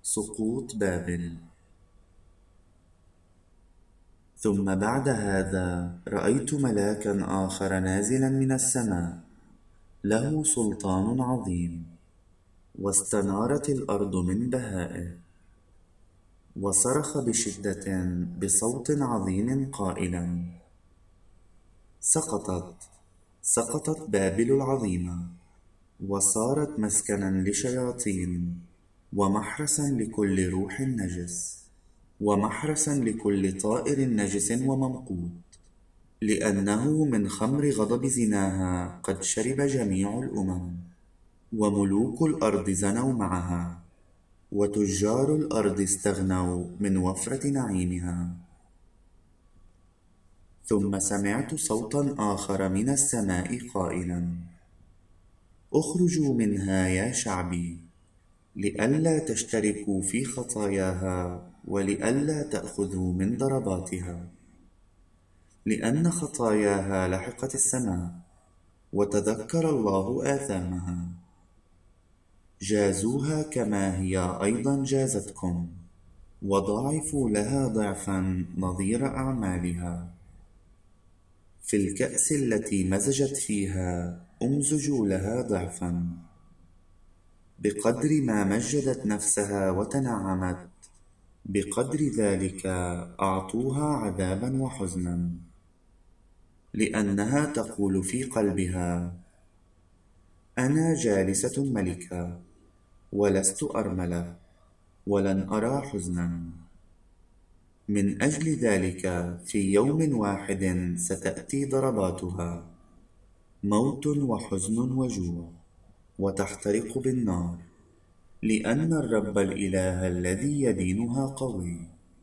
سقوط بابل. ثم بعد هذا رأيت ملاكا آخر نازلا من السماء، له سلطان عظيم، واستنارت الأرض من بهائه، وصرخ بشدة بصوت عظيم قائلا: سقطت بابل العظيمة، وصارت مسكنا لشياطين، ومحرسا لكل روح نجس، ومحرسا لكل طائر نجس وممقوت، لأنه من خمر غضب زناها قد شرب جميع الأمم، وملوك الأرض زنوا معها، وتجار الأرض استغنوا من وفرة نعيمها. ثم سمعت صوتا آخر من السماء قائلا: اخرجوا منها يا شعبي، لئلا تشتركوا في خطاياها، ولئلا تأخذوا من ضرباتها، لأن خطاياها لحقت السماء، وتذكر الله آثامها. جازوها كما هي أيضا جازتكم، وضاعفوا لها ضعفا نظير أعمالها. في الكأس التي مزجت فيها أمزجوا لها ضعفا، بقدر ما مجدت نفسها وتنعمت، بقدر ذلك أعطوها عذابا وحزنا، لأنها تقول في قلبها: أنا جالسة ملكة، ولست أرملة، ولن أرى حزنا. من أجل ذلك في يوم واحد ستأتي ضرباتها، موت وحزن وجوع، وتحترق بالنار، لأن الرب الإله الذي يدينها قوي.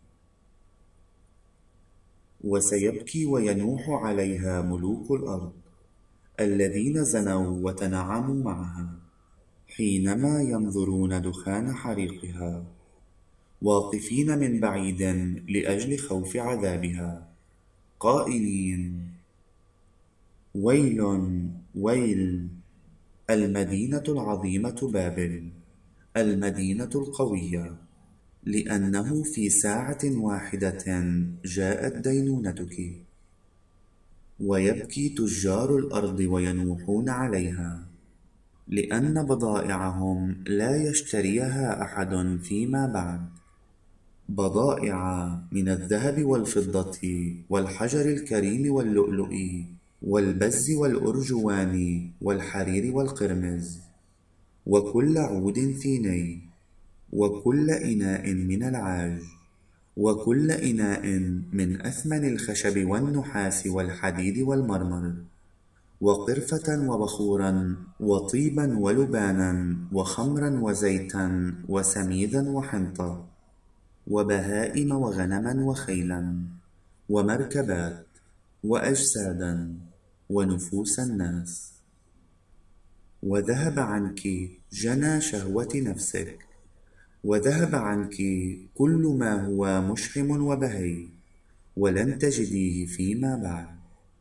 وسيبكي وينوح عليها ملوك الأرض الذين زنوا وتنعموا معها، حينما ينظرون دخان حريقها، واقفين من بعيد لأجل خوف عذابها، قائلين: ويل ويل، المدينة العظيمة بابل، المدينة القوية، لأنه في ساعة واحدة جاءت دينونتك. ويبكي تجار الأرض وينوحون عليها، لأن بضائعهم لا يشتريها أحد فيما بعد، بضائع من الذهب والفضة والحجر الكريم واللؤلؤ والبز والأرجوان والحرير والقرمز، وكل عود ثيني، وكل إناء من العاج، وكل إناء من أثمن الخشب والنحاس والحديد والمرمر، وقرفة وبخورا وطيبا ولبانا وخمرا وزيتا وسميدا وحنطة، وبهائم وغنما وخيلا ومركبات وأجسادا ونفوس الناس. وذهب عنك جنى شهوة نفسك، وذهب عنك كل ما هو مشحم وبهي، ولن تجديه فيما بعد.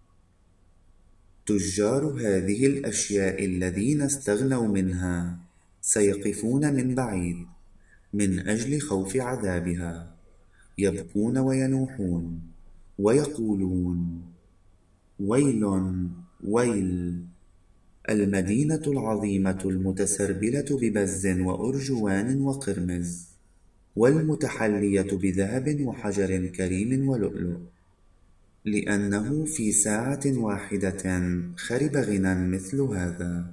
تجار هذه الأشياء الذين استغنوا منها سيقفون من بعيد من أجل خوف عذابها، يبكون وينوحون ويقولون: ويل ويل، المدينة العظيمة المتسربلة ببز وأرجوان وقرمز، والمتحلية بذهب وحجر كريم ولؤلؤ، لأنه في ساعة واحدة خرب غنى مثل هذا.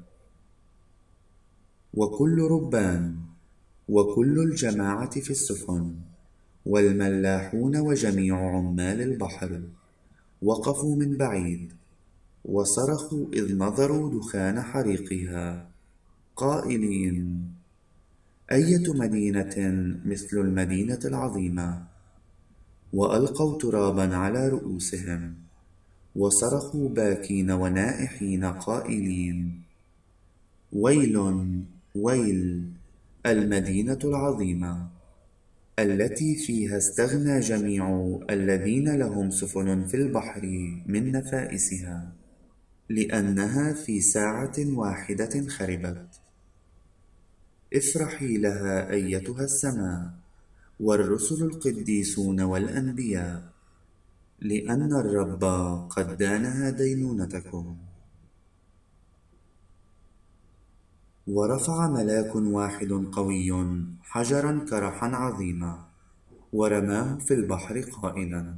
وكل ربان، وكل الجماعة في السفن، والملاحون وجميع عمال البحر وقفوا من بعيد، وصرخوا إذ نظروا دخان حريقها، قائلين: أية مدينة مثل المدينة العظيمة. وألقوا ترابا على رؤوسهم، وصرخوا باكين ونائحين قائلين: ويل ويل، المدينة العظيمة، التي فيها استغنى جميع الذين لهم سفن في البحر من نفائسها، لأنها في ساعة واحدة خربت. افرحي لها أيتها السماء، والرسل القديسون والأنبياء، لأن الرب قد دانها دينونتكم. ورفع ملاك واحد قوي حجرا كرحا عظيما، ورماه في البحر قائلا: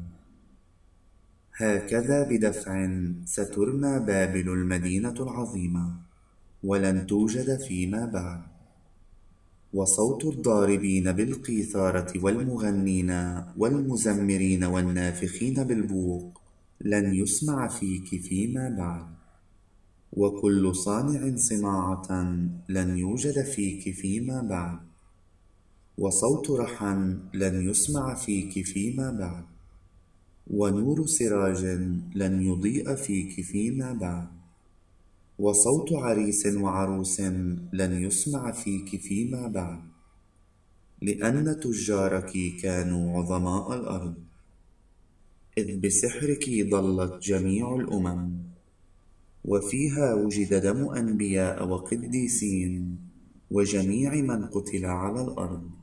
هكذا بدفع سترمى بابل المدينة العظيمة، ولن توجد فيما بعد. وصوت الضاربين بالقيثارة والمغنين والمزمرين والنافخين بالبوق لن يسمع فيك فيما بعد. وكل صانع صناعة لن يوجد فيك فيما بعد. وصوت رحى لن يسمع فيك فيما بعد. ونور سراج لن يضيء فيك فيما بعد. وصوت عريس وعروس لن يسمع فيك فيما بعد، لأن تجارك كانوا عظماء الأرض، إذ بسحرك ضلت جميع الأمم، وفيها وجد دم أنبياء وقديسين وجميع من قتل على الأرض.